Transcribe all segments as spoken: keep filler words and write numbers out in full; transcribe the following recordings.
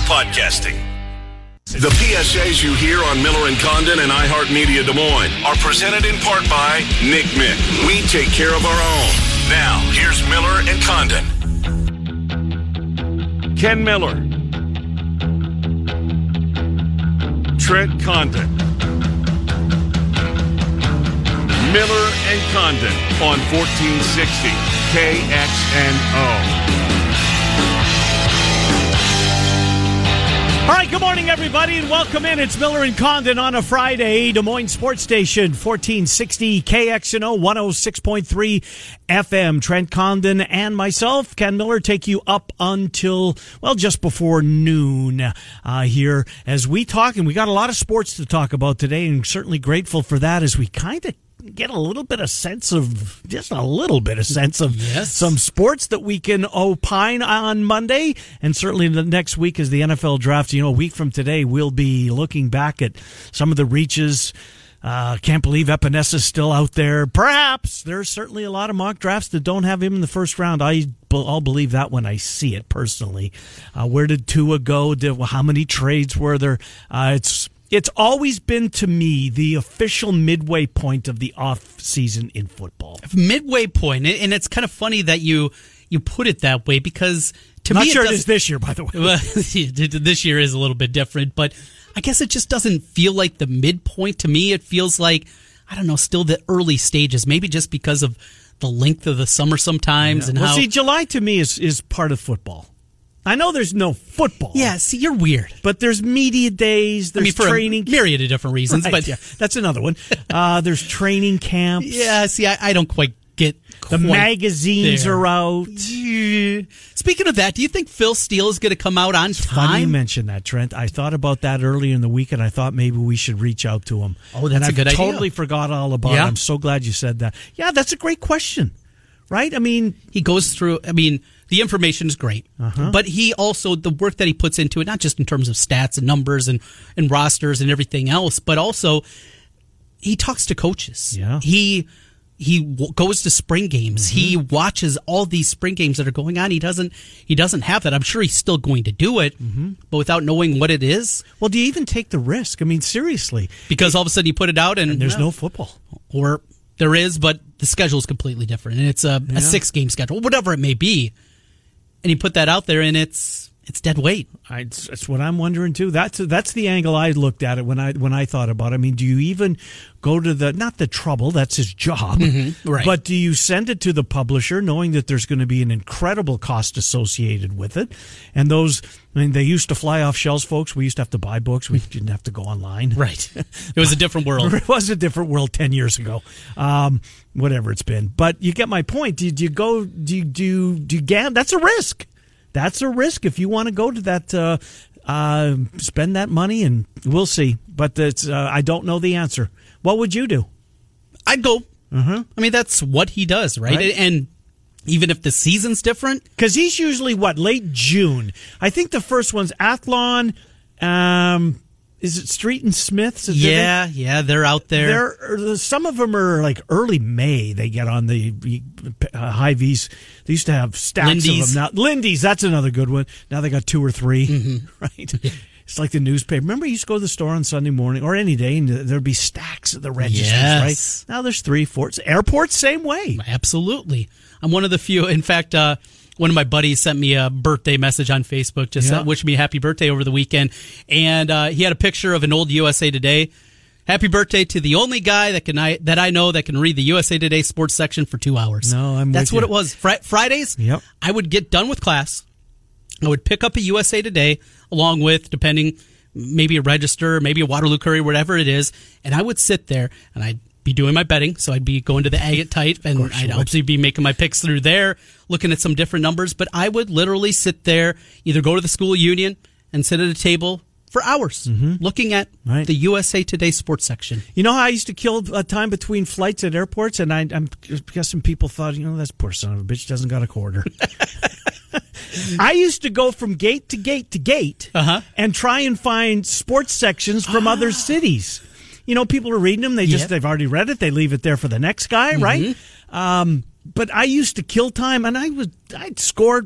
podcasting. The P S As you hear on Miller and Condon and iHeartMedia Des Moines are presented in part by Nick Mick. We take care of our own. Now, here's Miller and Condon. Ken Miller. Trent Condon. Miller and Condon on fourteen sixty K X N O. All right, good morning, everybody, and welcome in. It's Miller and Condon on a Friday. Des Moines Sports Station, fourteen sixty K X N O, one oh six point three F M. Trent Condon and myself, Ken Miller, take you up until, well, just before noon uh, here as we talk. And we got a lot of sports to talk about today, and certainly grateful for that as we kind of get a little bit of sense of, just a little bit of sense of yes. some sports that we can opine on Monday. And certainly the next week is the N F L draft. You know, a week from today, we'll be looking back at some of the reaches. Uh, can't believe Epenesa's still out there. Perhaps there's certainly a lot of mock drafts that don't have him in the first round. I, I'll believe that when I see it personally. Uh, where did Tua go? Did, how many trades were there? Uh, it's, It's always been, to me, the official midway point of the off-season in football. Midway point, and it's kind of funny that you you put it that way because to Not me, sure it, it is this year, by the way. Well, this year is a little bit different, but I guess it just doesn't feel like the midpoint to me. It feels like, I don't know, still the early stages, maybe just because of the length of the summer sometimes. Yeah. And well, how, see, July to me is, is part of football. I know there's no football. Yeah, see, you're weird. But there's media days, there's I mean, for training. a myriad of different reasons, Right, but yeah, that's another one. Uh, there's training camps. Yeah, see, I, I don't quite get The quite magazines there. are out. Speaking of that, do you think Phil Steele is going to come out on It's funny you time? mention that, Trent. I thought about that earlier in the week, and I thought maybe we should reach out to him. Oh, that's and a I've good idea. totally forgot all about Yeah. it. I'm so glad you said that. Yeah, that's a great question, right? I mean, He goes through, I mean, the information is great, Uh-huh. but he also, the work that he puts into it, not just in terms of stats and numbers and, and rosters and everything else, but also he talks to coaches. Yeah. He he w- goes to spring games. Mm-hmm. He watches all these spring games that are going on. He doesn't he doesn't have that. I'm sure he's still going to do it, Mm-hmm. but without knowing what it is, well, do you even take the risk? I mean, seriously. because all of a sudden you put it out and, And there's well, no football. or there is, but the schedule is completely different, and it's a, Yeah. a six game schedule, whatever it may be. And you put that out there, and it's it's dead weight. I, that's what I'm wondering too. That's that's the angle I looked at it when I when I thought about it. I mean, do you even go to the not the trouble? That's his job, Mm-hmm, right. But do you send it to the publisher, knowing that there's going to be an incredible cost associated with it? And those, I mean, they used to fly off shelves, folks. We used to have to buy books. We didn't have to go online. Right. It was a different world. It was a different world ten years ago. Um, whatever it's been, but you get my point. Do, do you go? Do you do? Do you gam? That's a risk. That's a risk if you want to go to that, uh, uh, spend that money, and we'll see. But it's, uh, I don't know the answer. What would you do? I'd go. Uh-huh. I mean, that's what he does, right? Right. And even if the season's different, Because he's usually, what, late June? I think the first one's Athlon. Um, is it Street and Smiths? Is it- yeah, yeah, they're out there. There, some of them are like early May. They get on the uh, high V's. They used to have stacks Lindy's. of them. Now, Lindy's, that's another good one. Now they got two or three, Mm-hmm. right? It's like the newspaper. Remember, you used to go to the store on Sunday morning or any day, and there'd be stacks of the registers, Yes. right? Now there's three, four. Airports, same way. Absolutely. I'm one of the few. In fact, uh, one of my buddies sent me a birthday message on Facebook, just Yeah. uh, wished me a happy birthday over the weekend. And uh, he had a picture of an old U S A Today. Happy birthday to the only guy that can I that I know that can read the U S A Today sports section for two hours. No, I'm That's with what you. it was. Fri- Fridays, Yep. I would get done with class. I would pick up a U S A Today along with, depending, maybe a Register, maybe a Waterloo Courier, whatever it is, and I would sit there and I'd be doing my betting, so I'd be going to the Agate type, and course you I'd would. obviously be making my picks through there, looking at some different numbers, but I would literally sit there, either go to the school union and sit at a table for hours looking at Right. the U S A Today sports section. You know how I used to kill uh, time between flights at airports, and I, I'm guessing people thought, you know, that poor son of a bitch doesn't got a quarter. I used to go from gate to gate to gate Uh-huh. and try and find sports sections from other cities. You know, people are reading them. They just, Yep. they've already read it. They leave it there for the next guy, right? Um, but I used to kill time, and I was, I'd scored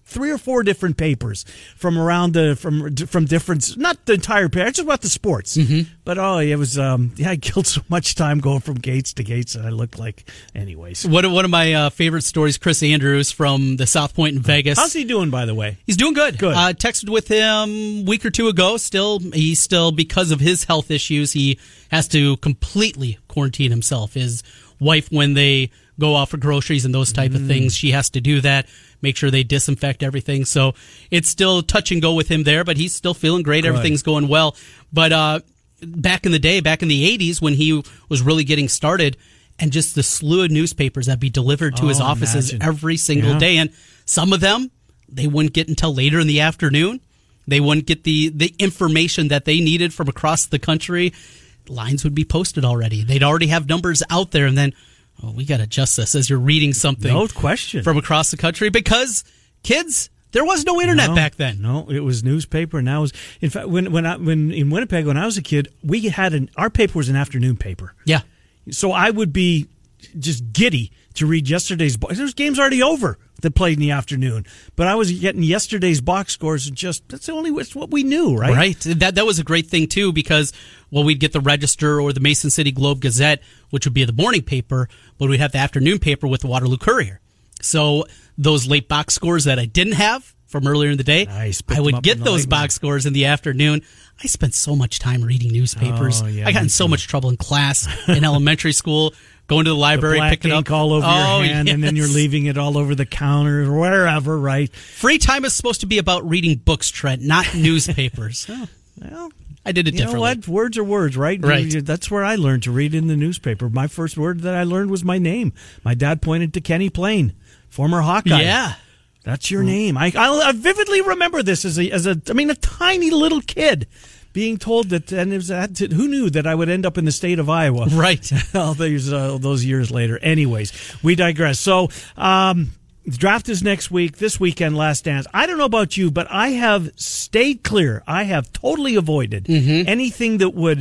three or four different papers from around the from from different, not the entire paper, just about the sports. Mm-hmm. But oh, it was um, yeah, I killed so much time going from gates to gates that I looked like, anyways. One one of my uh, favorite stories, Chris Andrews from the South Point in Vegas. How's he doing, by the way? He's doing good. Good. Uh, texted with him a week or two ago. Still, he's still, because of his health issues, he has to completely quarantine himself. His wife, when they go out for groceries and those type mm. of things, she has to do that. Make sure they disinfect everything. So it's still touch and go with him there, but he's still feeling great. Good. Everything's going well. But uh, back in the day, back in the eighties, when he was really getting started, and just the slew of newspapers that be delivered to oh, his offices imagine. every single yeah. day. And some of them, they wouldn't get until later in the afternoon. They wouldn't get the, the information that they needed from across the country. Lines would be posted already. They'd already have numbers out there, and then, oh, we got to adjust this as you're reading something. No question. From across the country, because kids, there was no internet no, back then. No, it was newspaper. Now was, in fact, when when I when in Winnipeg when I was a kid, we had an our paper was an afternoon paper. Yeah. So I would be just giddy to read yesterday's. There's games already over that played in the afternoon, but I was getting yesterday's box scores. And just that's the only it's what we knew, right? Right. That that was a great thing too, because well, we'd get the Register or the Mason City Globe Gazette, which would be the morning paper, but we'd have the afternoon paper with the Waterloo Courier. So those late box scores that I didn't have from earlier in the day, nice. I would get those box scores in the afternoon. I spent so much time reading newspapers. Oh, yeah, I got in so much trouble in class, in elementary school, going to the library, the black picking ink up all over oh, your hand, yes. and then you're leaving it all over the counter or wherever, right? Free time is supposed to be about reading books, Trent, not newspapers. oh, well, I did it you differently. You know what? Words are words, right? Right. That's where I learned to read in the newspaper. My first word that I learned was my name. My dad pointed to Kenny Plain, former Hawkeye. Yeah. That's your name. I, I vividly remember this as a, as a, I mean, a tiny little kid being told that, and it was, who knew that I would end up in the state of Iowa? Right. all those, uh, those years later. Anyways, we digress. So, um, the draft is next week, this weekend, Last Dance. I don't know about you, but I have stayed clear. I have totally avoided mm-hmm. anything that would,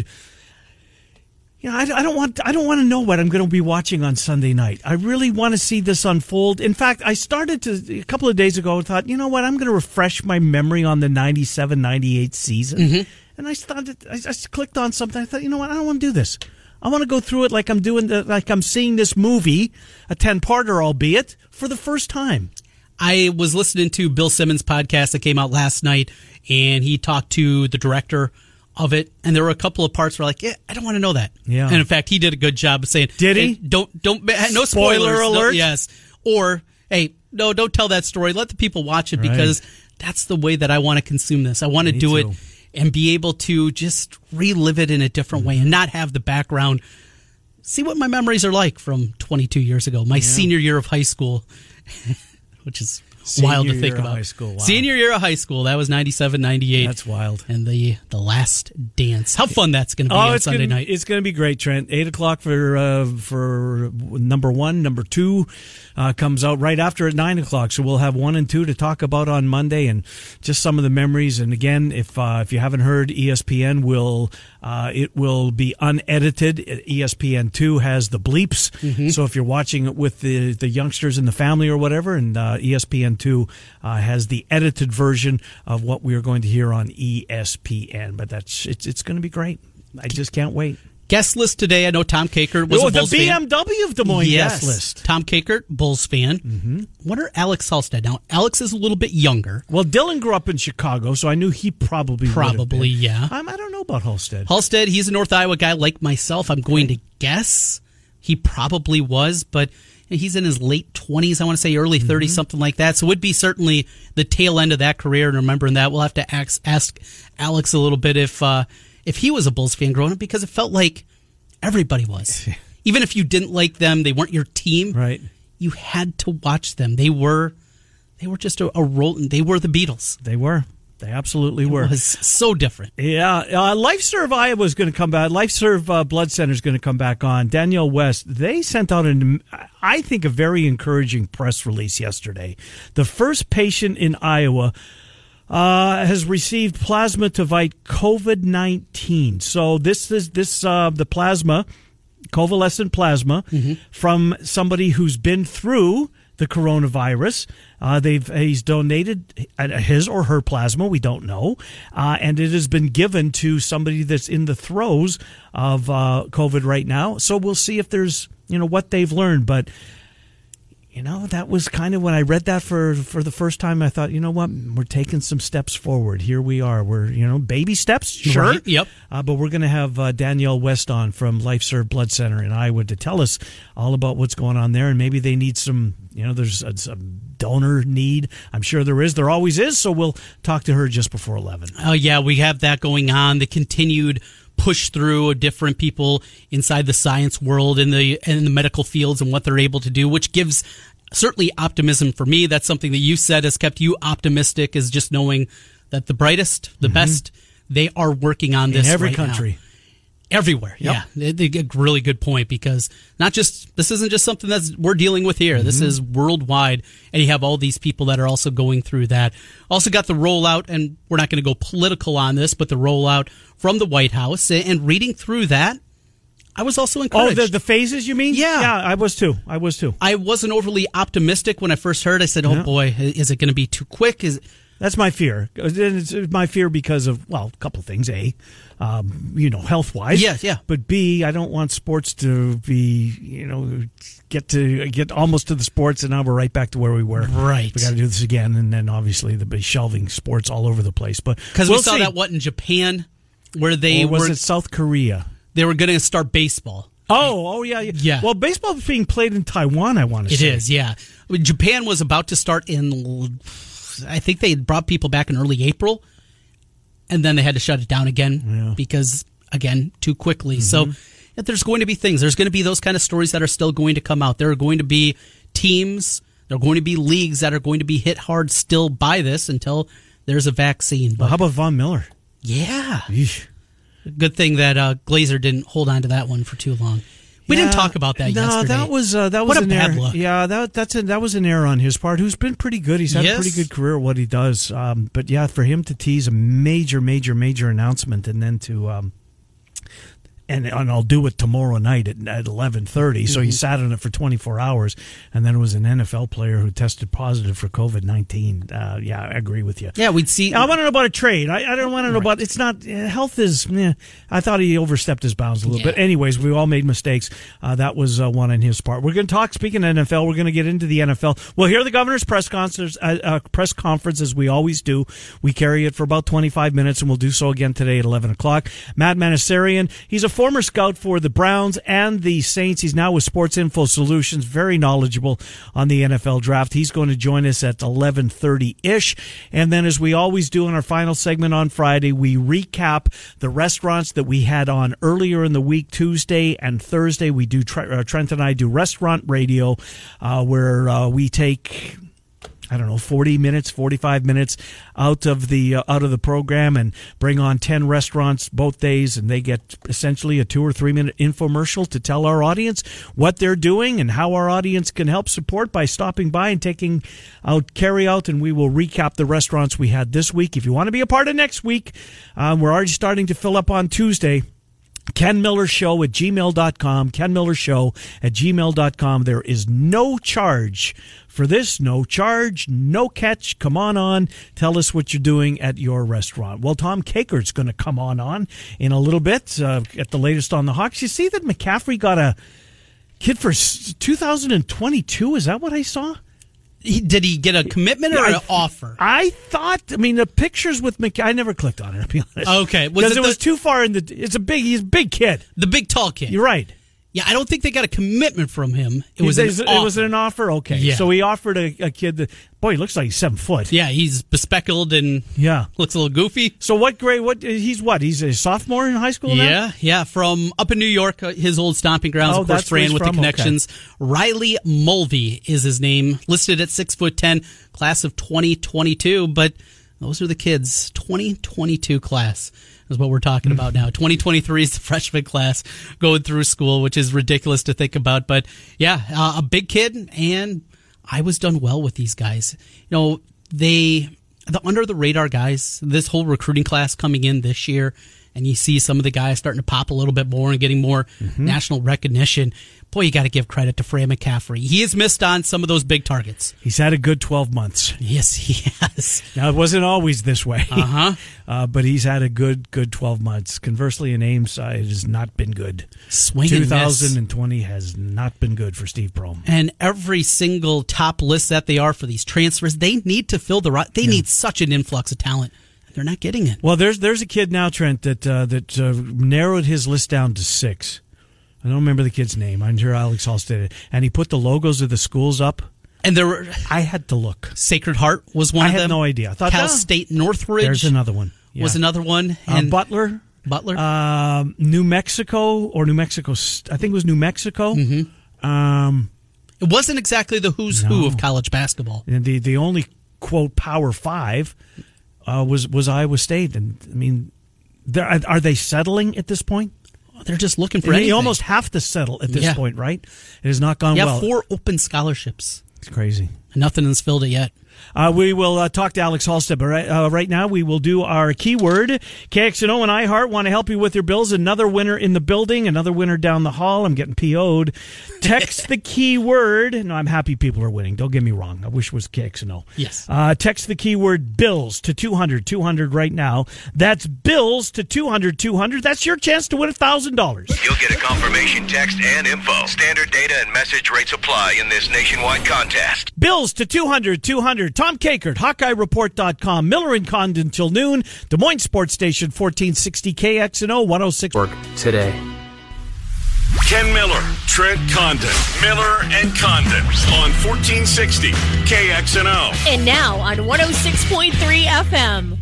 you know, I, I don't want I don't want to know what I'm going to be watching on Sunday night. I really want to see this unfold. In fact, I started to, a couple of days ago, I thought, you know what, I'm going to refresh my memory on the ninety-seven ninety-eight season. Mm-hmm. And I started, I just clicked on something. I thought, you know what, I don't want to do this. I want to go through it like I'm doing, the, like I'm seeing this movie, a ten-parter, albeit, for the first time. I was listening to Bill Simmons' podcast that came out last night, and he talked to the director of it, and there were a couple of parts where like, yeah, I don't want to know that. Yeah. And in fact, he did a good job of saying, did he? Hey, don't, don't, no spoilers. Spoiler alert. No, yes. Or, hey, no, don't tell that story. Let the people watch it, right. Because that's the way that I want to consume this. I want to do too. it and be able to just relive it in a different way and not have the background. See what my memories are like from twenty-two years ago, my yeah. senior year of high school, which is senior wild to think year about. Of high school. Wow. Senior year of high school, that was ninety-seven ninety-eight. That's wild. And the the Last Dance. How fun that's going to be oh, on it's Sunday gonna, night. It's going to be great, Trent. eight o'clock for uh, for number one. Number two uh, comes out right after at nine o'clock. So we'll have one and two to talk about on Monday, and just some of the memories. And again, if uh, if you haven't heard, E S P N will uh, it will be unedited. E S P N two has the bleeps. Mm-hmm. So if you're watching it with the, the youngsters in the family or whatever, and uh, E S P N two uh, has the edited version of what we are going to hear on E S P N. But that's it's it's going to be great. I just can't wait. Guest list today. I know Tom Kakert was oh, a Bulls the B M W fan. of Des Moines yes. guest list. Tom Kakert, Bulls fan. Mm-hmm. What are Alex Halstead? Now, Alex is a little bit younger. Well, Dylan grew up in Chicago, so I knew he probably Probably, yeah. Um, I don't know about Halstead. Halstead, he's a North Iowa guy like myself. I'm going to guess he probably was, but he's in his late twenties, I want to say early thirties, mm-hmm. something like that. So it would be certainly the tail end of that career. And remembering that, we'll have to ask, ask Alex a little bit if uh, if he was a Bulls fan growing up, because it felt like everybody was. Even if you didn't like them, they weren't your team. Right. You had to watch them. They were they were just a, a role. They were the Beatles. They were. They absolutely it were. It was so different. Yeah. Uh, LifeServe Iowa is going to come back. LifeServe uh, Blood Center is going to come back on. Danielle West, they sent out, an, I think, a very encouraging press release yesterday. The first patient in Iowa Uh, has received plasma to fight COVID nineteen. So this is this uh, the plasma, convalescent plasma, mm-hmm. from somebody who's been through the coronavirus. Uh, they've he's donated his or her plasma. We don't know, uh, and it has been given to somebody that's in the throes of uh, COVID right now. So we'll see if there's you know what they've learned, but. You know, that was kind of when I read that for, for the first time, I thought, you know what, we're taking some steps forward. Here we are. We're, you know, baby steps, sure. Right, yep. Uh, but we're going to have uh, Danielle West on from LifeServe Blood Center in Iowa to tell us all about what's going on there. And maybe they need some, you know, there's a, some donor need. I'm sure there is. There always is. So we'll talk to her just before eleven. Oh, yeah, we have that going on. The continued push through of different people inside the science world in the in the medical fields and what they're able to do, which gives certainly optimism for me. That's something that you said has kept you optimistic, is just knowing that the brightest, the mm-hmm. best, they are working on this in every right country. Now. Everywhere, yep. yeah. They, they, a really good point, because not just this isn't just something that we're dealing with here. Mm-hmm. This is worldwide, and you have all these people that are also going through that. Also got the rollout, and we're not going to go political on this, but the rollout from the White House, and reading through that, I was also encouraged. Oh, the, the phases, you mean? Yeah. Yeah, I was too. I was too. I wasn't overly optimistic when I first heard. I said, oh, yeah. boy, is it going to be too quick? Is it... That's my fear. It's my fear because of, well, a couple of things. A, um, you know, health-wise. Yes, yeah. But B, I don't want sports to be, you know, get to get almost to the sports, and now we're right back to where we were. Right. We got to do this again, and then obviously the big shelving sports all over the place. But because we'll we saw see. that, what, in Japan, where they or was were... it South Korea? They were going to start baseball. Oh, oh yeah, yeah. yeah. Well, baseball is being played in Taiwan, I want to it say. It is, yeah. Japan was about to start in... I think they brought people back in early April, and then they had to shut it down again yeah. because, again, too quickly. Mm-hmm. So yeah, there's going to be things. There's going to be those kind of stories that are still going to come out. There are going to be teams, there are going to be leagues that are going to be hit hard still by this until there's a vaccine. But well, how about Von Miller? Yeah. Eesh. Good thing that uh, Glazer didn't hold on to that one for too long. We yeah, didn't talk about that no, yesterday. that was uh, that was what a an bad error. look. Yeah, that that's a, that was an error on his part. Who's been pretty good. He's had yes. a pretty good career at what he does. Um, but yeah, for him to tease a major, major, major announcement and then to um, and and I'll do it tomorrow night at, at eleven thirty. Mm-hmm. So he sat on it for twenty-four hours, and then it was an N F L player who tested positive for COVID nineteen. Uh, yeah, I agree with you. Yeah, we'd see. I want to know about a trade. I, I don't want to know right. about. It's not uh, health is. Eh, I thought he overstepped his bounds a little yeah. bit. Anyways, we all made mistakes. Uh, that was uh, one on his part. We're going to talk. Speaking of N F L, we're going to get into the N F L. We'll hear the governor's press conference. Uh, uh, press conference as we always do. We carry it for about twenty-five minutes, and we'll do so again today at eleven o'clock. Matt Manasarian. He's a former scout for the Browns and the Saints. He's now with Sports Info Solutions, very knowledgeable on the N F L draft. He's going to join us at eleven thirty-ish. And then, as we always do in our final segment on Friday, we recap the restaurants that we had on earlier in the week, Tuesday and Thursday. We do, uh, Trent and I do restaurant radio, uh, where uh, we take... I don't know, forty minutes, forty-five minutes out of the uh, out of the program and bring on ten restaurants both days, and they get essentially a two or three minute infomercial to tell our audience what they're doing and how our audience can help support by stopping by and taking out carry out, and we will recap the restaurants we had this week. If you want to be a part of next week, um, we're already starting to fill up on Tuesday. Ken Miller Show at gmail dot com. Ken Miller Show at gmail dot com. There is no charge for this, no charge, no catch. Come on on. Tell us what you're doing at your restaurant. Well, Tom Kakert's going to come on on in a little bit uh, at the latest on the Hawks. You see that McCaffrey got a kid for two thousand twenty-two? Is that what I saw? He, did he get a commitment or yeah, an offer? I thought. I mean, the pictures with McCaffrey. I never clicked on it. To be honest. Okay, because it, it the, was too far in the. It's a big. He's a big kid. The big tall kid. You're right. Yeah, I don't think they got a commitment from him. It was it, an it offer. was an offer. Okay, yeah. So he offered a, a kid that. Boy, he looks like he's seven foot. Yeah, he's bespectacled and yeah, looks a little goofy. So what grade? What he's what? He's a sophomore in high school now? Yeah, yeah. From up in New York, uh, his old stomping grounds. Oh, of course, that's where ran he's with from? the connections. Okay. Riley Mulvey is his name, listed at six foot ten, class of twenty twenty-two. But those are the kids. twenty twenty-two class is what we're talking about now. twenty twenty-three is the freshman class going through school, which is ridiculous to think about. But yeah, uh, a big kid, and I was done well with these guys. You know, they, the under the radar guys, this whole recruiting class coming in this year, and you see some of the guys starting to pop a little bit more and getting more mm-hmm. national recognition, boy, you got to give credit to Fran McCaffrey. He has missed on some of those big targets. He's had a good twelve months. Yes, he has. Now, it wasn't always this way, uh-huh. uh, but he's had a good good twelve months. Conversely, in Ames, uh, it has not been good. Swing and miss. twenty twenty has not been good for Steve Prohm. And every single top list that they are for these transfers, they need to fill the right. They yeah. need such an influx of talent. They're not getting it. Well, there's there's a kid now, Trent, that uh, that uh, narrowed his list down to six. I don't remember the kid's name. I'm sure Alex Hall stated it. And he put the logos of the schools up. And there were, I had to look. Sacred Heart was one I of them. I had no idea. I thought Cal oh, State Northridge. There's another one. Yeah. Was another one. And uh, Butler. Butler. Uh, New Mexico or New Mexico. I think it was New Mexico. Mm-hmm. Um, it wasn't exactly the who's no. who of college basketball. And the the only quote Power Five uh, was was Iowa State. And I mean, are they settling at this point? They're just looking for and anything. You almost have to settle at this yeah. point, right? It has not gone yeah, well. Yeah, four open scholarships. It's crazy. Nothing has filled it yet. Uh, we will uh, talk to Alex Halstead, but right, uh, right now we will do our keyword. K X N O and iHeart want to help you with your bills. Another winner in the building, another winner down the hall. I'm getting P O'd. Text the keyword. No, I'm happy people are winning. Don't get me wrong. I wish it was K X N O. Yes. Uh, text the keyword bills to two hundred two hundred right now. That's bills to two hundred two hundred. That's your chance to win one thousand dollars. You'll get a confirmation text and info. Standard data and message rates apply in this nationwide contest. Bills to two hundred two hundred. Tom Kakert, Hawkeye Report dot com, Miller and Condon till noon, Des Moines Sports Station fourteen sixty K X N O one oh six. Work today. Ken Miller, Trent Condon, Miller and Condon on fourteen sixty K X N O. And now on one oh six point three F M.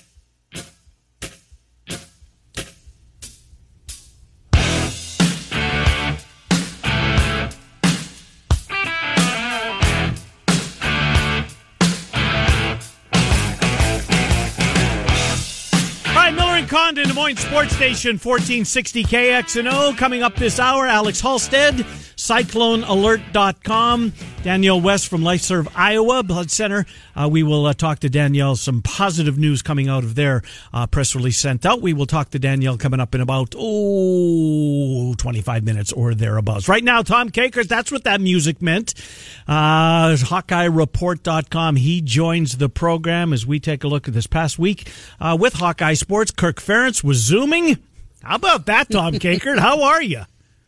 Condon, Des Moines Sports Station, fourteen sixty K X N O. Coming up this hour, Alex Halstead, Cyclone Alert dot com. Danielle West from LifeServe Iowa Blood Center. Uh, we will uh, talk to Danielle. Some positive news coming out of their uh, press release sent out. We will talk to Danielle coming up in about, oh, twenty-five minutes or thereabouts. Right now, Tom Kakert, that's what that music meant. Uh, Hawkeye Report dot com. He joins the program as we take a look at this past week uh, with Hawkeye Sports. Kirk Ferentz was Zooming. How about that, Tom Kakert? How are you?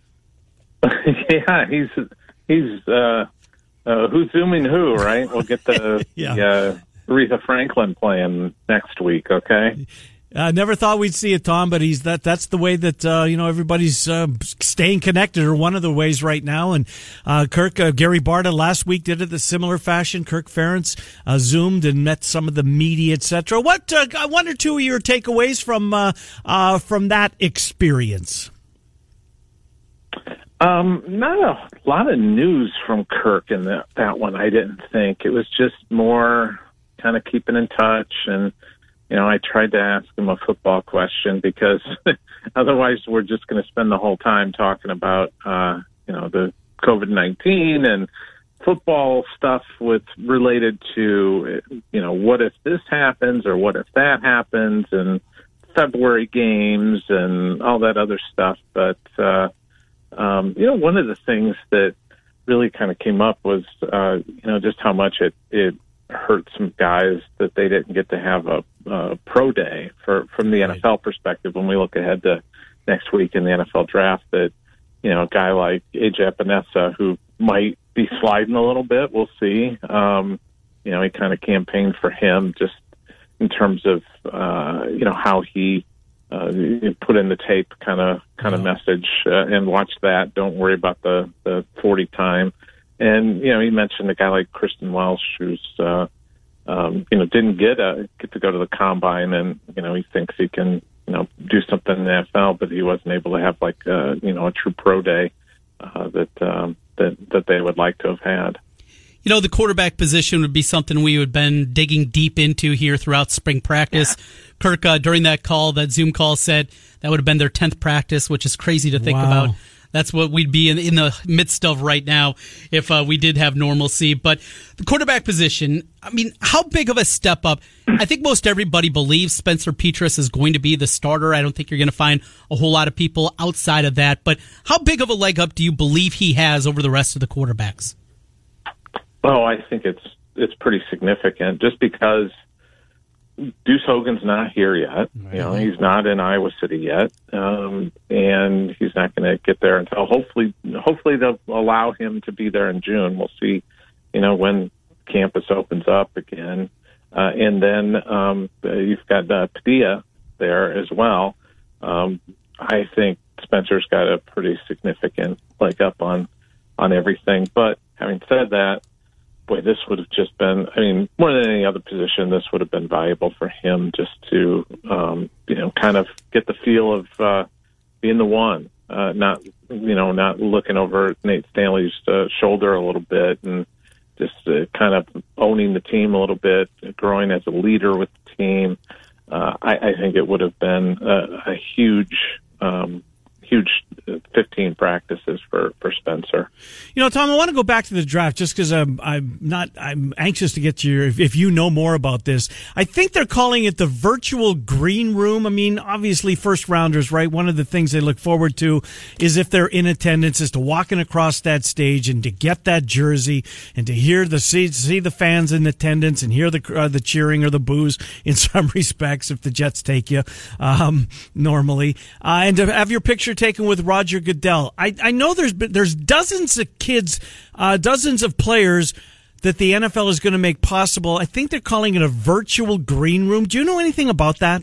Yeah, he's he's uh, uh, who's zooming who, right? We'll get the, yeah. the uh, Aretha Franklin playing next week. Okay. I uh, never thought we'd see it, Tom, but he's that. That's the way that uh, you know everybody's uh, staying connected, or one of the ways right now. And uh, Kirk, uh, Gary Barta last week did it the similar fashion. Kirk Ferentz uh, zoomed and met some of the media, et cetera. What uh, one or two of your takeaways from uh, uh, from that experience? Um, not a lot of news from Kirk in that, that one, I didn't think. It was just more kind of keeping in touch. And, you know, I tried to ask him a football question because otherwise we're just going to spend the whole time talking about, uh, you know, the COVID nineteen and football stuff with related to, you know, what if this happens or what if that happens and February games and all that other stuff. But, uh, Um, you know, one of the things that really kind of came up was, uh, you know, just how much it, it hurt some guys that they didn't get to have a, a pro day for, from the right. N F L perspective. When we look ahead to next week in the N F L draft, that, you know, a guy like A J Epinesa, who might be sliding a little bit, we'll see. Um, you know, he kind of campaigned for him just in terms of, uh, you know, how he, Uh, put in the tape kind of kind of yeah. message uh, and watch that. Don't worry about the, the forty time. And, you know, he mentioned a guy like Kristen Welsh who's, uh, um, you know, didn't get a, get to go to the combine and, you know, he thinks he can, you know, do something in the N F L, but he wasn't able to have like, uh, you know, a true pro day uh, that, um, that, that they would like to have had. You know, the quarterback position would be something we would have been digging deep into here throughout spring practice. Yeah. Kirk, uh, during that call, that Zoom call, said that would have been their tenth practice, which is crazy to think wow. about. That's what we'd be in, in the midst of right now if uh, we did have normalcy. But the quarterback position, I mean, how big of a step up? I think most everybody believes Spencer Petras is going to be the starter. I don't think you're going to find a whole lot of people outside of that. But how big of a leg up do you believe he has over the rest of the quarterbacks? Oh, I think it's it's pretty significant just because Deuce Hogan's not here yet. Right. You know, he's not in Iowa City yet, um, and he's not going to get there until hopefully, hopefully they'll allow him to be there in June. We'll see, you know, when campus opens up again, uh, and then um, you've got uh, Padilla there as well. Um, I think Spencer's got a pretty significant leg up on on everything. But having said that, boy, this would have just been, I mean, more than any other position, this would have been valuable for him just to, um, you know, kind of get the feel of uh, being the one, uh, not, you know, not looking over Nate Stanley's uh, shoulder a little bit and just uh, kind of owning the team a little bit, growing as a leader with the team. Uh, I, I think it would have been a, a huge, um, huge fifteen practices for, for Spencer. You know, Tom, I want to go back to the draft just because I'm I'm not I'm anxious to get to your if, if you know more about this. I think they're calling it the virtual green room. I mean, obviously, first rounders, right? One of the things they look forward to is if they're in attendance, is to walking across that stage and to get that jersey and to hear the see, see the fans in attendance and hear the uh, the cheering or the boos in some respects if the Jets take you um, normally, uh, and to have your picture taken with Roger Goodell. I, I know there's there's dozens of kids, uh, dozens of players that the N F L is going to make possible. I think they're calling it a virtual green room. Do you know anything about that?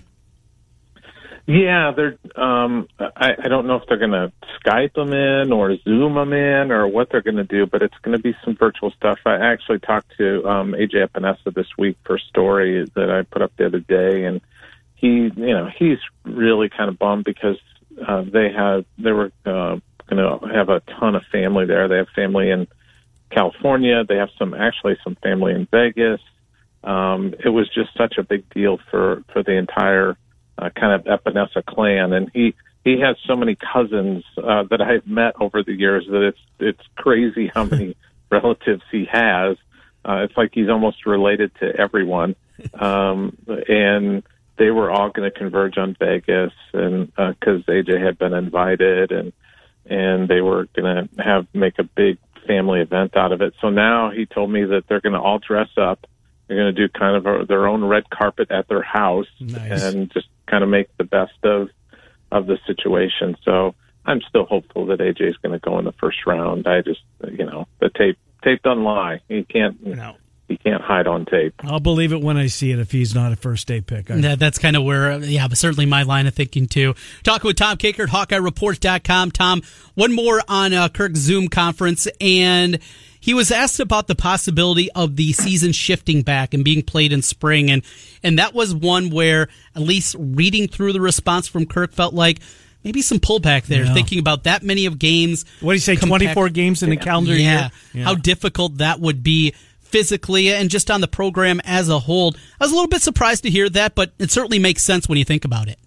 Yeah, they're. Um, I, I don't know if they're going to Skype them in or Zoom them in or what they're going to do, but it's going to be some virtual stuff. I actually talked to um, A J Epinesa this week for a story that I put up the other day, and he, you know, he's really kind of bummed because Uh, they had they were uh, going to have a ton of family there. They have family in California. They have some actually some family in Vegas. Um, it was just such a big deal for, for the entire uh, kind of Epinesa clan, and he he has so many cousins uh, that I've met over the years that it's it's crazy how many relatives he has. Uh, it's like he's almost related to everyone, um, and they were all going to converge on Vegas, and because uh, A J had been invited, and and they were going to have make a big family event out of it. So now he told me that they're going to all dress up. They're going to do kind of a, their own red carpet at their house, nice. And just kind of make the best of of the situation. So I'm still hopeful that A J is going to go in the first round. I just, you know, the tape tape doesn't lie. He can't. No. He can't hide on tape. I'll believe it when I see it if he's not a first-day pick. I... That, that's kind of where, yeah, but certainly my line of thinking, too. Talking with Tom Kakert, Hawkeye Report dot com. Tom, one more on uh, Kirk's Zoom conference, and he was asked about the possibility of the season shifting back and being played in spring, and, and that was one where, at least reading through the response from Kirk, felt like maybe some pullback there, yeah. Thinking about that many of games. What do you say, compact, twenty-four games in the calendar yeah, year? Yeah, how difficult that would be physically and just on the program as a whole. I was a little bit surprised to hear that, but it certainly makes sense when you think about it.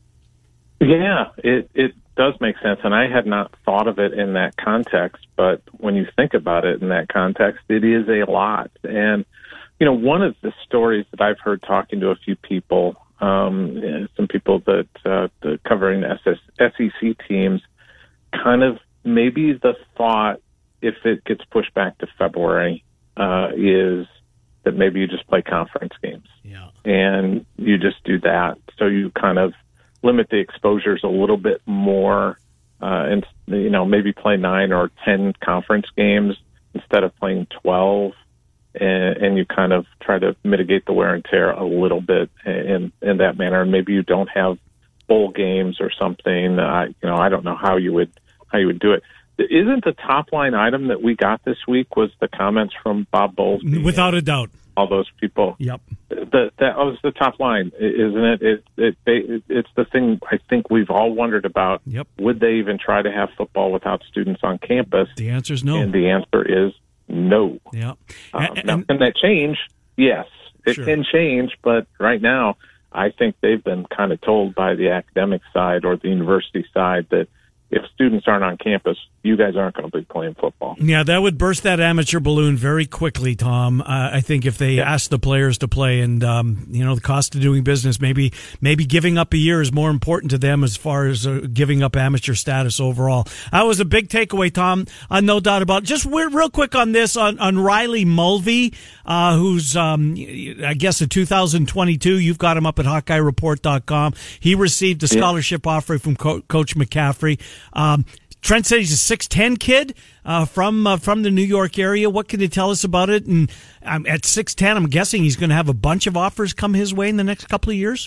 Yeah, it, it does make sense, and I had not thought of it in that context, but when you think about it in that context, it is a lot. And, you know, one of the stories that I've heard talking to a few people, um, some people that uh, the covering S E C teams, kind of maybe the thought, if it gets pushed back to February, Uh, is that maybe you just play conference games, yeah, and you just do that. So you kind of limit the exposures a little bit more, uh, and you know maybe play nine or ten conference games instead of playing twelve, and, and you kind of try to mitigate the wear and tear a little bit in in that manner. And maybe you don't have bowl games or something. I you know I don't know how you would how you would do it. Isn't the top line item that we got this week was the comments from Bob Bowles? Without a doubt. All those people. Yep. The, that was the top line, isn't it? It, it, it? It's the thing I think we've all wondered about. Yep. Would they even try to have football without students on campus? The answer is no. And the answer is no. Yeah. Uh, and, now, can that change? Yes. It sure. can change, but right now I think they've been kind of told by the academic side or the university side that if students aren't on campus, you guys aren't going to be playing football. Yeah, that would burst that amateur balloon very quickly, Tom. Uh, I think if they yeah. ask the players to play, and um, you know, the cost of doing business, maybe maybe giving up a year is more important to them as far as uh, giving up amateur status overall. That was a big takeaway, Tom. Uh, no doubt about it. Just real quick on this, on, on Riley Mulvey, uh, who's um, I guess a two thousand twenty-two. You've got him up at Hawkeye Report dot com. He received a scholarship yeah. offer from Co- Coach McCaffrey. Um, Trent said he's a six ten kid uh, from uh, from the New York area. What can you tell us about it? And um, at six ten, I'm guessing he's going to have a bunch of offers come his way in the next couple of years.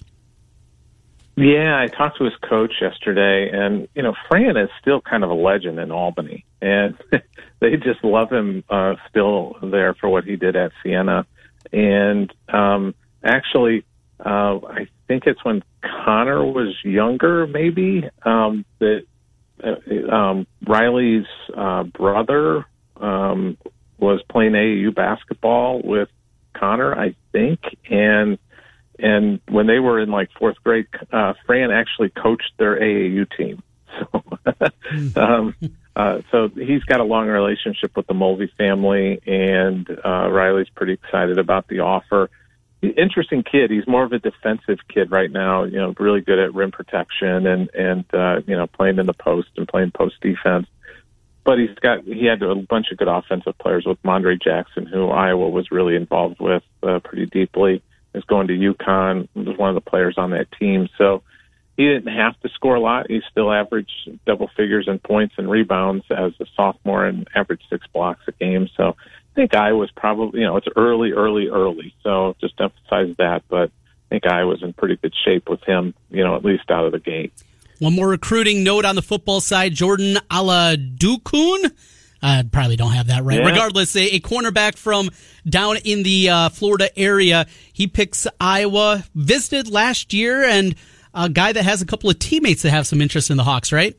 Yeah, I talked to his coach yesterday, and you know, Fran is still kind of a legend in Albany, and they just love him uh, still there for what he did at Siena. And um, actually, uh, I think it's when Connor was younger, maybe um, that. Uh, um, Riley's uh, brother um, was playing A A U basketball with Connor, I think, and and when they were in like fourth grade, uh, Fran actually coached their A A U team. So, um, uh, so he's got a long relationship with the Mulvey family, and uh, Riley's pretty excited about the offer. Interesting kid. He's more of a defensive kid right now, you know, really good at rim protection and, and, uh, you know, playing in the post and playing post defense. But he's got, he had a bunch of good offensive players with Mondre Jackson, who Iowa was really involved with uh, pretty deeply. Is going to UConn, was one of the players on that team. So he didn't have to score a lot. He still averaged double figures in points and rebounds as a sophomore and averaged six blocks a game. So I think Iowa's probably, you know, it's early, early, early. So just emphasize that. But I think Iowa's in pretty good shape with him, you know, at least out of the gate. One more recruiting note on the football side, Jordan Aladukun. I probably don't have that right. Yeah. Regardless, a, a cornerback from down in the uh, Florida area. He picks Iowa, visited last year, and a guy that has a couple of teammates that have some interest in the Hawks, right?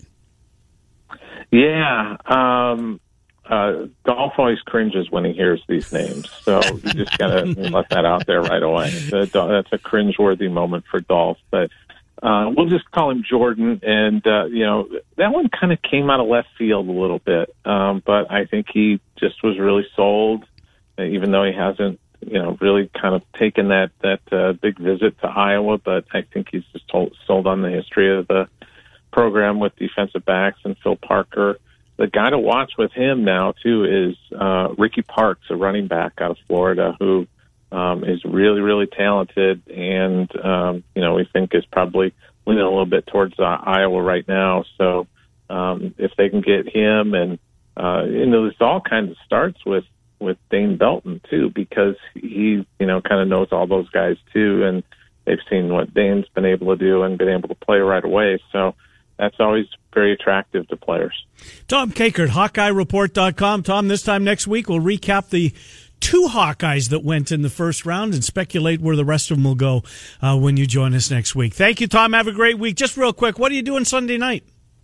Yeah. Um, uh, Dolph always cringes when he hears these names, so you just got to let that out there right away. That's a cringeworthy moment for Dolph, but uh, we'll just call him Jordan. And, uh, you know, that one kind of came out of left field a little bit, um, but I think he just was really sold, even though he hasn't, you know, really kind of taken that, that uh, big visit to Iowa, but I think he's just told, sold on the history of the program with defensive backs and Phil Parker. The guy to watch with him now, too, is uh, Ricky Parks, a running back out of Florida, who um, is really, really talented and, um, you know, we think is probably leaning a little bit towards uh, Iowa right now. So um, if they can get him, and, uh, you know, this all kind of starts with, with Dane Belton, too, because he, you know, kind of knows all those guys, too, and they've seen what Dane's been able to do and been able to play right away. So that's always very attractive to players. Tom Kakert, Hawkeye Report dot com. Tom, this time next week, we'll recap the two Hawkeyes that went in the first round and speculate where the rest of them will go uh, when you join us next week. Thank you, Tom. Have a great week. Just real quick, what are you doing Sunday night?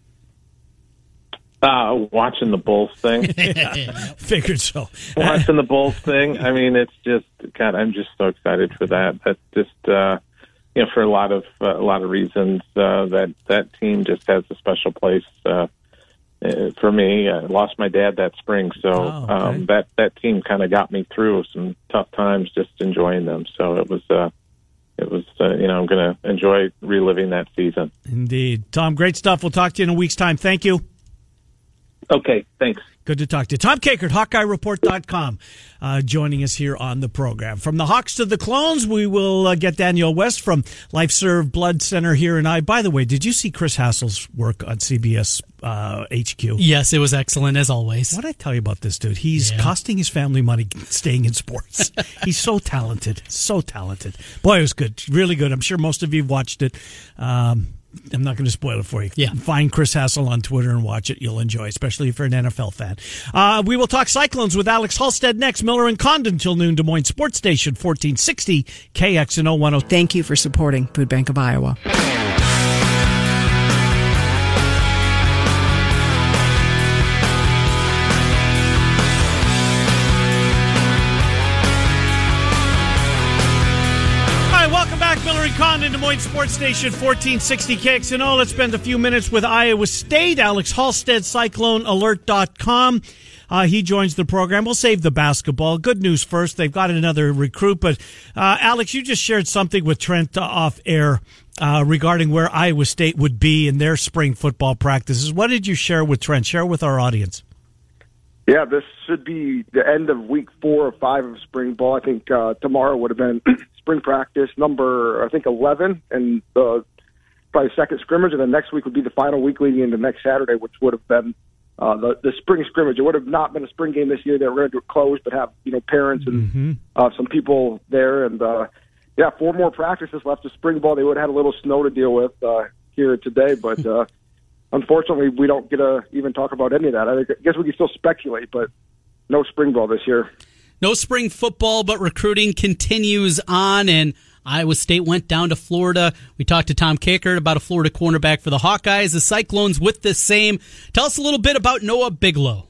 Uh, watching the Bulls thing. Yeah, figured so. Watching the Bulls thing. I mean, it's just, God, I'm just so excited for that. That's just, uh, you know, for a lot of uh, a lot of reasons, uh, that that team just has a special place uh, for me. I lost my dad that spring, so oh, okay. um, that that team kind of got me through some tough times, just enjoying them. So it was, uh, it was, uh, you know, I'm going to enjoy reliving that season. Indeed, Tom. Great stuff. We'll talk to you in a week's time. Thank you. Okay, thanks. Good to talk to you. Tom Kakert, Hawkeye Report dot com, uh, joining us here on the program. From the Hawks to the Clones, we will uh, get Danielle West from LifeServe Blood Center here. And I, by the way, did you see Chris Hassel's work on C B S uh, H Q? Yes, it was excellent, as always. What did I tell you about this dude? He's yeah. costing his family money staying in sports. He's so talented, so talented. Boy, it was good, really good. I'm sure most of you have watched it. Um I'm not going to spoil it for you. Yeah. Find Chris Hassel on Twitter and watch it. You'll enjoy, especially if you're an N F L fan. Uh, we will talk Cyclones with Alex Halstead next. Miller and Condon till noon. Des Moines Sports Station, fourteen sixty K X N O one oh. Thank you for supporting Food Bank of Iowa. Condon, Des Moines Sports Station, fourteen sixty K X N O. Let's spend a few minutes with Iowa State. Alex Halstead, Cyclone Alert dot com. Uh, he joins the program. We'll save the basketball. Good news first. They've got another recruit. But, uh, Alex, you just shared something with Trent uh, off air uh, regarding where Iowa State would be in their spring football practices. What did you share with Trent? Share with our audience. Yeah, this should be the end of week four or five of spring ball. I think uh, tomorrow would have been spring practice number, I think, eleven, and uh, probably second scrimmage, and then next week would be the final week leading into next Saturday, which would have been uh, the, the spring scrimmage. It would have not been a spring game this year. They were going to do it closed, but have you know parents and Mm-hmm. uh, some people there, and uh, yeah, four more practices left of spring ball. They would have had a little snow to deal with uh, here today, but. Uh, Unfortunately, we don't get to even talk about any of that. I guess we can still speculate, but no spring ball this year. No spring football, but recruiting continues on, and Iowa State went down to Florida. We talked to Tom Kakert about a Florida cornerback for the Hawkeyes. The Cyclones with the same. Tell us a little bit about Noah Bigelow.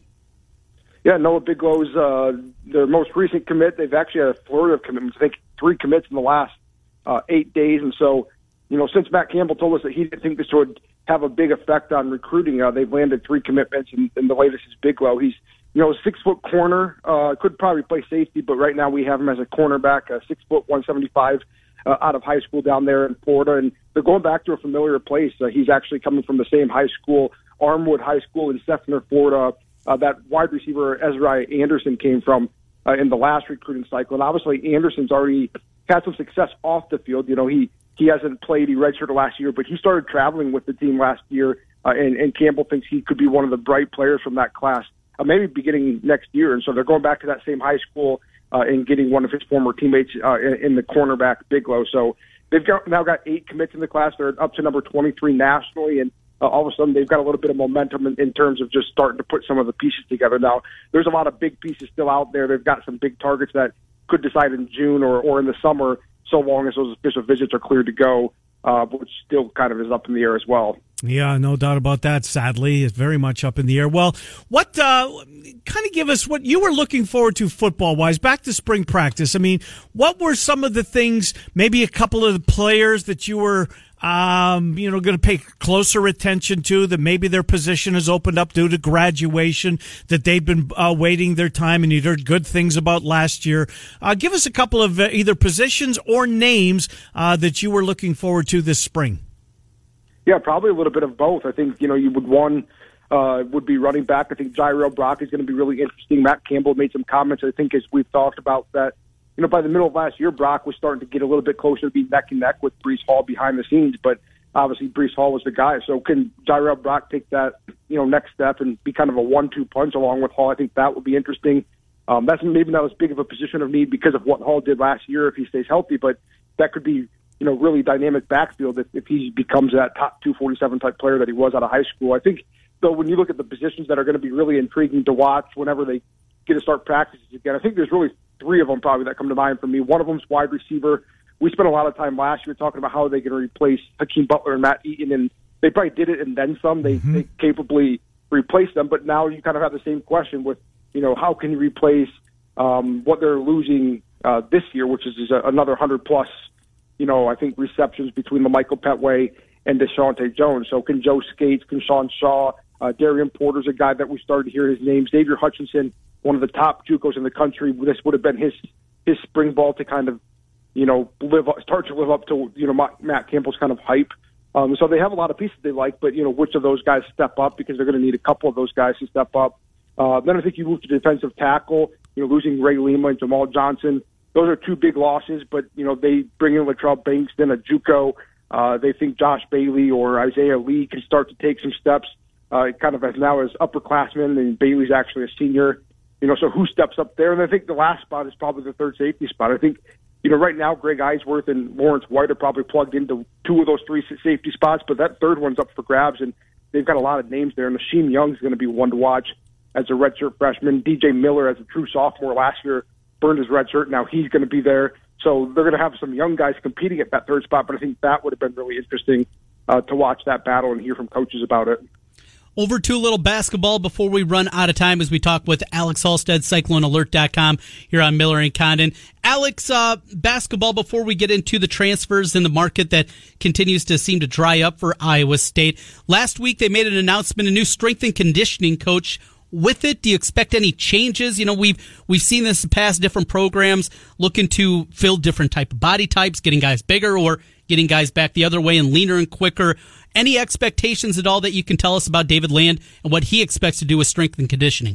Yeah, Noah Bigelow's uh, their most recent commit. They've actually had a flurry of commitments. I think three commits in the last uh, eight days, and so, you know, since Matt Campbell told us that he didn't think this would have a big effect on recruiting, uh, they've landed three commitments, and, and the latest is Bigelow. He's, you know, a six-foot corner, uh, could probably play safety, but right now we have him as a cornerback, a six-foot, one seventy-five, uh, out of high school down there in Florida, and they're going back to a familiar place. Uh, he's actually coming from the same high school, Armwood High School in Seffner, Florida, uh, that wide receiver Ezra Anderson came from uh, in the last recruiting cycle, and obviously Anderson's already had some success off the field. You know, he He hasn't played. He redshirted last year, but he started traveling with the team last year, uh, and, and Campbell thinks he could be one of the bright players from that class, uh, maybe beginning next year. And so they're going back to that same high school uh, and getting one of his former teammates uh, in, in the cornerback, Bigelow. So they've got, now got eight commits in the class. They're up to number twenty-three nationally, and uh, all of a sudden they've got a little bit of momentum in, in terms of just starting to put some of the pieces together. Now, there's a lot of big pieces still out there. They've got some big targets that could decide in June or, or in the summer, so long as those official visits are cleared to go, uh, which still kind of is up in the air as well. Yeah, no doubt about that, sadly. It's very much up in the air. Well, what uh, kind of give us what you were looking forward to football-wise, back to spring practice. I mean, what were some of the things, maybe a couple of the players that you were um, you know, going to pay closer attention to, that maybe their position has opened up due to graduation, that they've been uh, waiting their time and you heard good things about last year? Uh, give us a couple of uh, either positions or names uh, that you were looking forward to this spring. Yeah, probably a little bit of both. I think, you know, you would one uh, would be running back. I think Jairell Brock is going to be really interesting. Matt Campbell made some comments, I think, as we've talked about that. You know, by the middle of last year, Brock was starting to get a little bit closer to be neck and neck with Breece Hall behind the scenes, but obviously Breece Hall was the guy. So can Jairell Brock take that, you know, next step and be kind of a one two punch along with Hall? I think that would be interesting. Um, that's maybe not as big of a position of need because of what Hall did last year if he stays healthy, but that could be, you know, really dynamic backfield if, if he becomes that top two forty-seven type player that he was out of high school. I think, though, when you look at the positions that are going to be really intriguing to watch whenever they get to start practices again, I think there's really three of them probably that come to mind for me. One of them is wide receiver. We spent a lot of time last year talking about how they can replace Hakeem Butler and Matt Eaton, and they probably did it and then some. They, mm-hmm. they capably replaced them, but now you kind of have the same question with, you know, how can you replace um, what they're losing uh, this year, which is, is a, another one hundred plus, you know, I think receptions between LaMichael Petway and Deshaunte Jones. So can Joe Skates, can Sean Shaw, uh, Darian Porter's a guy that we started to hear his name, Xavier Hutchinson, one of the top JUCOs in the country. This would have been his his spring ball to kind of, you know, live up, start to live up to, you know, Matt Campbell's kind of hype. Um, so they have a lot of pieces they like, but, you know, which of those guys step up, because they're going to need a couple of those guys to step up. Uh, then I think you move to defensive tackle, you know, losing Ray Lima and Jamal Johnson. Those are two big losses, but, you know, they bring in Latrell Bankston, a JUCO. Uh, they think Josh Bailey or Isaiah Lee can start to take some steps, uh, kind of as now as upperclassmen, and Bailey's actually a senior. You know, so who steps up there? And I think the last spot is probably the third safety spot. I think, you know, right now Greg Eisworth and Lawrence White are probably plugged into two of those three safety spots, but that third one's up for grabs, and they've got a lot of names there. And Nasheem Young's going to be one to watch as a redshirt freshman. D J Miller, as a true sophomore last year, burned his red shirt. Now he's going to be there. So they're going to have some young guys competing at that third spot, but I think that would have been really interesting uh, to watch that battle and hear from coaches about it. Over to a little basketball before we run out of time as we talk with Alex Halstead, Cyclone Alert dot com here on Miller and Condon. Alex, uh, basketball before we get into the transfers in the market that continues to seem to dry up for Iowa State. Last week they made an announcement, a new strength and conditioning coach. With it, do you expect any changes? You know, we've we've seen this past different programs looking to fill different type of body types, getting guys bigger or getting guys back the other way and leaner and quicker. Any expectations at all that you can tell us about David Land and what he expects to do with strength and conditioning?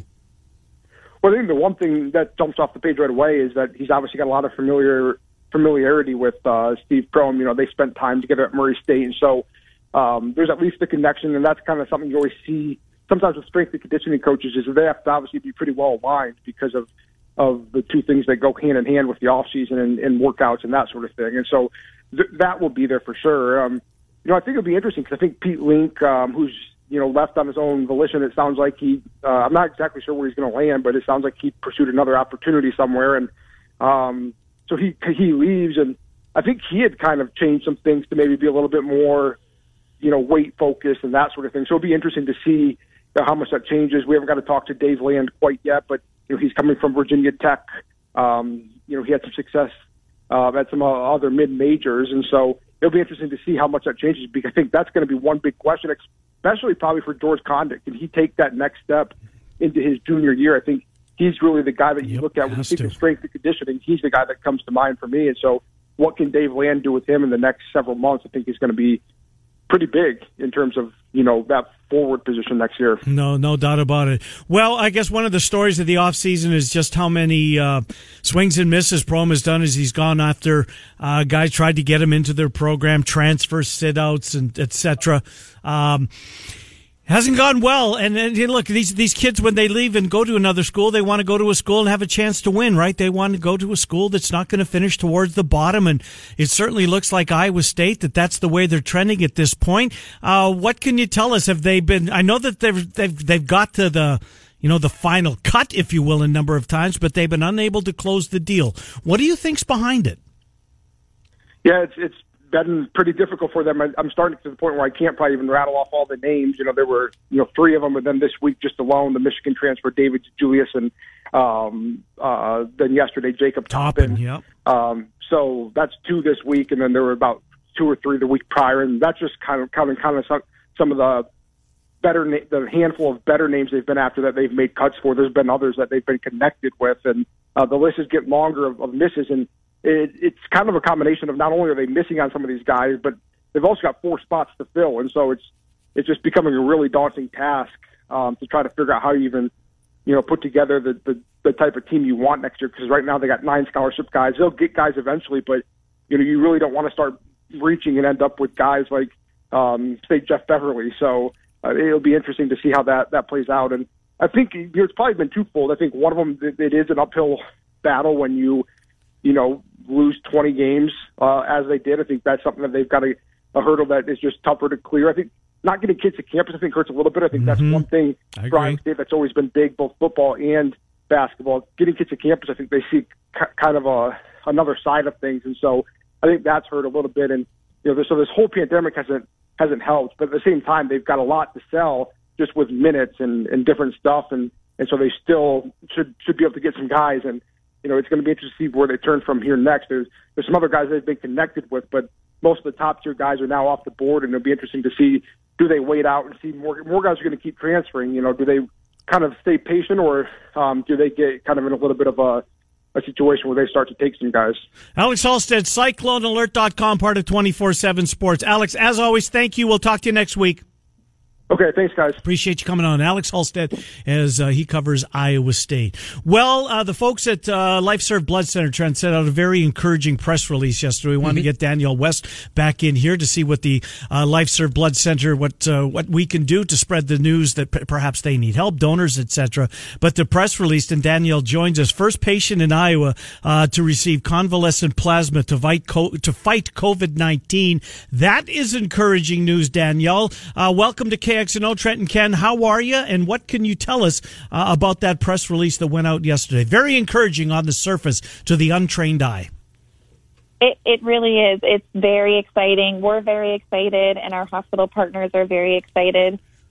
Well, I think the one thing that jumps off the page right away is that he's obviously got a lot of familiar familiarity with uh, Steve Prohm. You know, they spent time together at Murray State, and so um, there's at least a connection, and that's kind of something you always see sometimes with strength and conditioning coaches is that they have to obviously be pretty well aligned because of of the two things that go hand in hand with the off season and, and workouts and that sort of thing. And so th- that will be there for sure. Um, you know, I think it'll be interesting because I think Pete Link, um, who's you know left on his own volition, it sounds like he. Uh, I'm not exactly sure where he's going to land, but it sounds like he pursued another opportunity somewhere, and um, so he he leaves. And I think he had kind of changed some things to maybe be a little bit more, you know, weight focused and that sort of thing. So it'll be interesting to see how much that changes. We haven't got to talk to Dave Land quite yet, but you know he's coming from Virginia Tech. Um, you know he had some success uh, at some uh, other mid majors, and so it'll be interesting to see how much that changes. Because I think that's going to be one big question, especially probably for George Condit. Can he take that next step into his junior year? I think he's really the guy that you yep, look at when you think to. of strength and conditioning. He's the guy that comes to mind for me. And so, what can Dave Land do with him in the next several months? I think is going to be pretty big in terms of, you know, that forward position next year. No, no doubt about it. Well, I guess one of the stories of the offseason is just how many uh, swings and misses Prohm has done as he's gone after uh, guys tried to get him into their program, transfer, sit-outs, and et cetera. Um, hasn't gone well. And, and look, these these kids, when they leave and go to another school, they want to go to a school and have a chance to win, right? They want to go to a school that's not going to finish towards the bottom. And it certainly looks like Iowa State that that's the way they're trending at this point. Uh, what can you tell us? Have they been, I know that they've, they've, they've got to the, you know, the final cut, if you will, a number of times, but they've been unable to close the deal. What do you think's behind it? Yeah, it's, it's, been pretty difficult for them. I'm starting to the point where I can't probably even rattle off all the names. You know, there were, you know, three of them, and then this week just alone, the Michigan transfer, David Julius, and um, uh, then yesterday, Jacob Toppin. Toppin, yep. Um, so that's two this week, and then there were about two or three the week prior, and that's just kind of counting kind of some, some of the better, na- the handful of better names they've been after that they've made cuts for. There's been others that they've been connected with, and uh, the list is getting longer of, of misses, and It, it's kind of a combination of not only are they missing on some of these guys, but they've also got four spots to fill, and so it's it's just becoming a really daunting task um, to try to figure out how you even, you know, put together the, the, the type of team you want next year. Because right now they got nine scholarship guys. They'll get guys eventually, but you know you really don't want to start reaching and end up with guys like um, say Jeff Beverly. So uh, it'll be interesting to see how that that plays out. And I think you know, it's probably been twofold. I think one of them it, it is an uphill battle when you. you know, lose twenty games uh, as they did. I think that's something that they've got a, a hurdle that is just tougher to clear. I think not getting kids to campus, I think, hurts a little bit. I think mm-hmm. that's one thing for Iowa State that's always been big, both football and basketball. Getting kids to campus, I think they see c- kind of a another side of things, and so I think that's hurt a little bit. And you know, so this whole pandemic hasn't hasn't helped, but at the same time, they've got a lot to sell just with minutes and, and different stuff, and, and so they still should should be able to get some guys. And you know, it's going to be interesting to see where they turn from here next. There's there's some other guys they've been connected with, but most of the top tier guys are now off the board, and it'll be interesting to see, do they wait out and see more more guys are going to keep transferring? You know, do they kind of stay patient, or um, do they get kind of in a little bit of a, a situation where they start to take some guys? Alex Halstead, Cyclone Alert dot com, part of twenty-four seven Sports. Alex, as always, thank you. We'll talk to you next week. Okay, thanks, guys. Appreciate you coming on. Alex Halstead, as uh, he covers Iowa State. Well, uh, the folks at uh, LifeServe Blood Center, Trent, sent out a very encouraging press release yesterday. We wanted mm-hmm. to get Danielle West back in here to see what the uh, LifeServe Blood Center, what uh, what we can do to spread the news that p- perhaps they need help, donors, et cetera. But the press release, and Danielle joins us, first patient in Iowa uh, to receive convalescent plasma to fight co- to fight COVID nineteen. That is encouraging news, Danielle. Uh, welcome to K X N O, Trent and Ken. How are you, and what can you tell us uh, about that press release that went out yesterday? Very encouraging on the surface to the untrained eye. It, it really is. It's very exciting. We're very excited, and our hospital partners are very excited.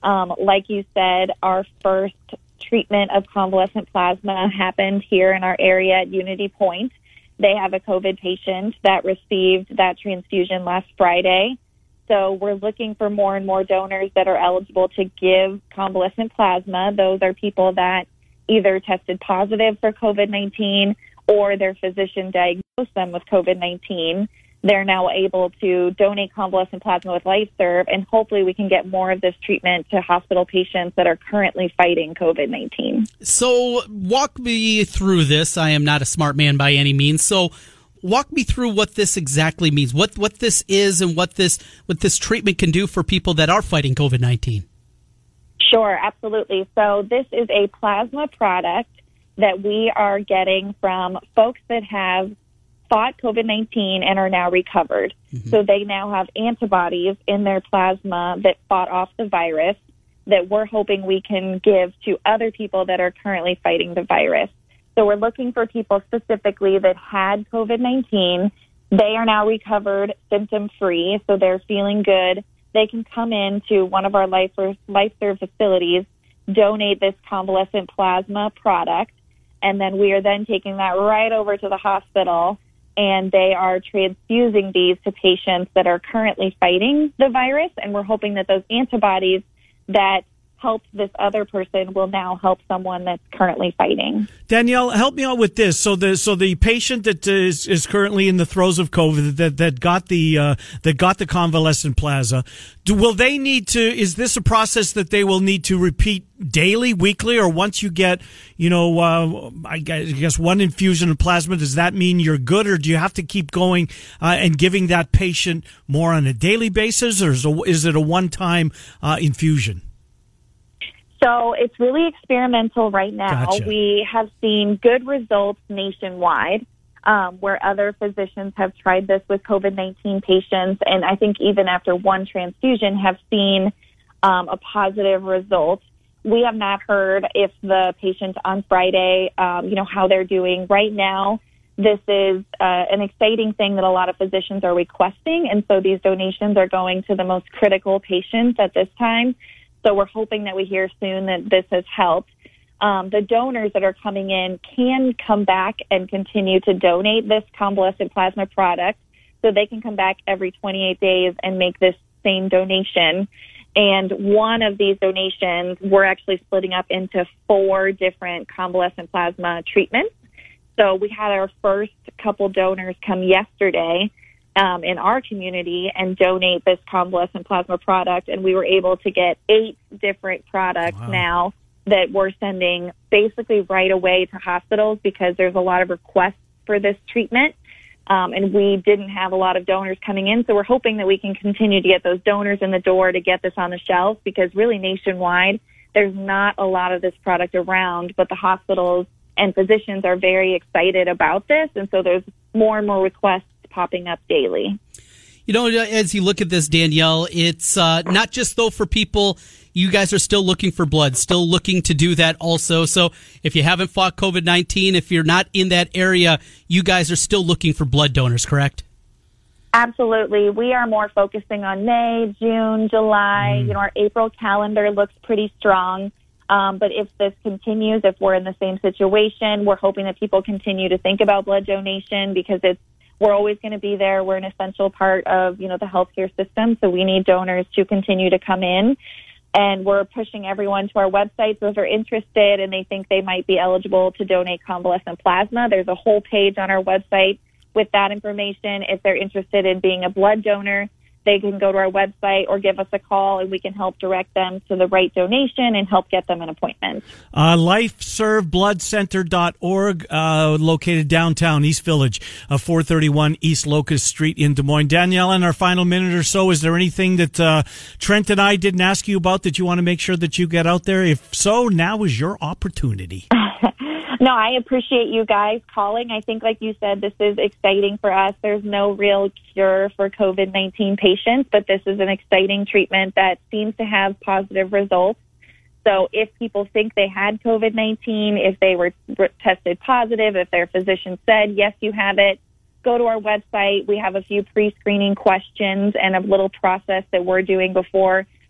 Um, like you said, our first treatment of convalescent plasma happened here in our area at Unity Point. They have a COVID patient that received that transfusion last Friday. So we're looking for more and more donors that are eligible to give convalescent plasma. Those are people that either tested positive for COVID nineteen or their physician diagnosed them with COVID nineteen. They're now able to donate convalescent plasma with LifeServe, and hopefully we can get more of this treatment to hospital patients that are currently fighting COVID nineteen. So walk me through this. I am not a smart man by any means. So walk me through what this exactly means, what what this is and what this what this treatment can do for people that are fighting COVID nineteen. Sure, absolutely. So this is a plasma product that we are getting from folks that have fought COVID nineteen and are now recovered. Mm-hmm. So they now have antibodies in their plasma that fought off the virus that we're hoping we can give to other people that are currently fighting the virus. So we're looking for people specifically that had COVID nineteen. They are now recovered, symptom-free, so they're feeling good. They can come into one of our LifeServe facilities, donate this convalescent plasma product, and then we are then taking that right over to the hospital, and they are transfusing these to patients that are currently fighting the virus, and we're hoping that those antibodies that helped this other person will now help someone that's currently fighting. Danielle, help me out with this. So the so the patient that is, is currently in the throes of COVID that that got the uh, that got the convalescent plasma, do, will they need to? Is this a process that they will need to repeat daily, weekly, or once you get, you know, uh, I guess one infusion of plasma, does that mean you're good, or do you have to keep going uh, and giving that patient more on a daily basis, or is, a, is it a one-time uh, infusion? So it's really experimental right now. Gotcha. We have seen good results nationwide um, where other physicians have tried this with COVID nineteen patients, and I think even after one transfusion have seen um, a positive result. We have not heard if the patient on Friday, um, you know, how they're doing right now. This is uh, an exciting thing that a lot of physicians are requesting, and so these donations are going to the most critical patients at this time. So we're hoping that we hear soon that this has helped. Um, the donors that are coming in can come back and continue to donate this convalescent plasma product, so they can come back every twenty-eight days and make this same donation. And one of these donations, we're actually splitting up into four different convalescent plasma treatments. So we had our first couple donors come yesterday um, in our community and donate this convalescent plasma product, and we were able to get eight different products wow. now that we're sending basically right away to hospitals because there's a lot of requests for this treatment. Um, and we didn't have a lot of donors coming in, so we're hoping that we can continue to get those donors in the door to get this on the shelf, because really nationwide, there's not a lot of this product around, but the hospitals and physicians are very excited about this, and so there's more and more requests popping up daily. You know, as you look at this, Danielle, it's uh, not just, though, for people. You guys are still looking for blood, still looking to do that also. So if you haven't fought COVID nineteen, if you're not in that area, you guys are still looking for blood donors, correct? Absolutely. We are more focusing on May, June, July. Mm. You know, our April calendar looks pretty strong. Um, but if this continues, if we're in the same situation, we're hoping that people continue to think about blood donation, because it's we're always going to be there. We're an essential part of, you know, the healthcare system, so we need donors to continue to come in. And we're pushing everyone to our website. So if they're interested and they think they might be eligible to donate convalescent plasma, there's a whole page on our website with that information. If they're interested in being a blood donor, they can go to our website or give us a call, and we can help direct them to the right donation and help get them an appointment. Uh, life serve blood center dot org, uh, located downtown East Village, uh, four thirty-one East Locust Street in Des Moines. Danielle, in our final minute or so, is there anything that uh, Trent and I didn't ask you about that you want to make sure that you get out there? If so, now is your opportunity. No, I appreciate you guys calling. I think, like you said, this is exciting for us. There's no real cure for COVID nineteen patients, but this is an exciting treatment that seems to have positive results. So if people think they had COVID nineteen, if they were tested positive, if their physician said, yes, you have it, go to our website. We have a few pre-screening questions and a little process that we're doing before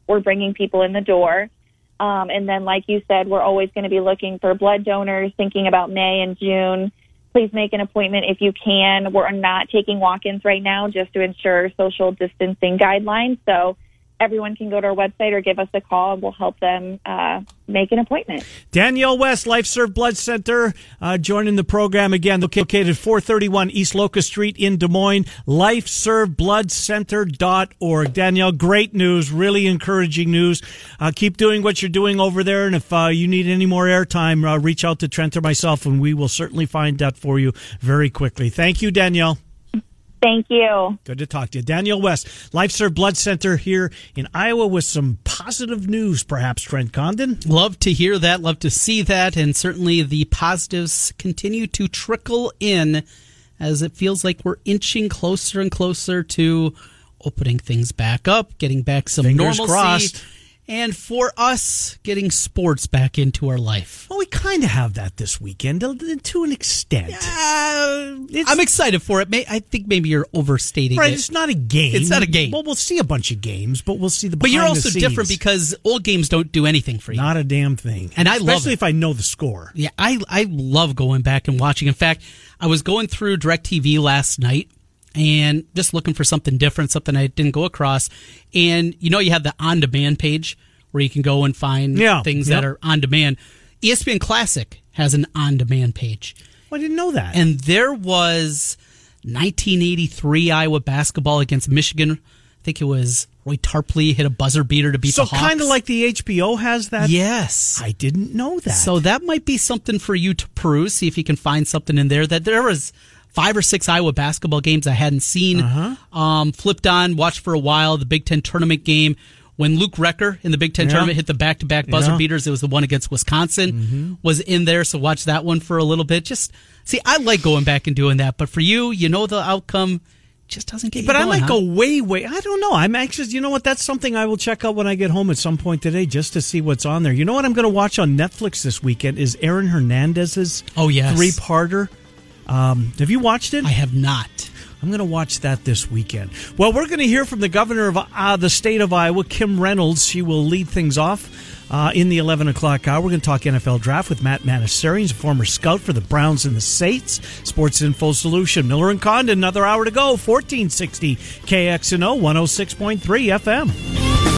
we're bringing people in the door. Um, and then, like you said, we're always going to be looking for blood donors, thinking about May and June. Please make an appointment if you can. We're not taking walk-ins right now just to ensure social distancing guidelines. So everyone can go to our website or give us a call, and we'll help them uh, make an appointment. Danielle West, LifeServe Blood Center, uh, joining the program again. Located four thirty-one East Locust Street in Des Moines, life serve blood center dot org. Danielle, great news, really encouraging news. Uh, keep doing what you're doing over there, and if uh, you need any more airtime, uh, reach out to Trent or myself, and we will certainly find that for you very quickly. Thank you, Danielle. Thank you. Good to talk to you. Danielle West, LifeServe Blood Center here in Iowa with some positive news, perhaps, Trent Condon. Love to hear that. Love to see that. And certainly the positives continue to trickle in as it feels like we're inching closer and closer to opening things back up, getting back some Fingers normalcy. crossed. And for us, getting sports back into our life. Well, we kind of have that this weekend uh, to an extent. Uh, I'm excited for it. May, I think maybe you're overstating Right, it. it's not a game. It's not a game. Well, we'll see a bunch of games, but we'll see the But behind you're the also scenes. different because old games don't do anything for you. Not a damn thing. And I love Especially it. if I know the score. Yeah, I, I love going back and watching. In fact, I was going through DirecTV last night and just looking for something different, something I didn't go across. And, you know, you have the on-demand page where you can go and find Yeah, things yep. that are on demand. E S P N Classic has an on-demand page. Well, I didn't know that. And there was nineteen eighty-three Iowa basketball against Michigan. I think it was Roy Tarpley hit a buzzer beater to beat so the Hawks. kind of like the H B O has that? Yes. I didn't know that. So that might be something for you to peruse, see if you can find something in there. That there was five or six Iowa basketball games I hadn't seen. Uh-huh. Um, flipped on, watched for a while, the Big Ten tournament game. When Luke Recker in the Big Ten Yeah. tournament hit the back-to-back buzzer Yeah. beaters, it was the one against Wisconsin, Mm-hmm. was in there, so watch that one for a little bit. Just see, I like going back and doing that, but for you, you know the outcome just doesn't get you But I going, might huh? go way, way. I don't know. I'm anxious. You know what? That's something I will check out when I get home at some point today, just to see what's on there. You know what I'm going to watch on Netflix this weekend is Aaron Hernandez's Oh, yes. three-parter. Um, have you watched it? I have not. I'm going to watch that this weekend. Well, we're going to hear from the governor of uh, the state of Iowa, Kim Reynolds. She will lead things off uh, in the eleven o'clock hour. We're going to talk N F L draft with Matt Manasarian. He's a former scout for the Browns and the Saints. Sports Info Solution. Miller and Condon, another hour to go. fourteen sixty K X N O, one oh six point three F M.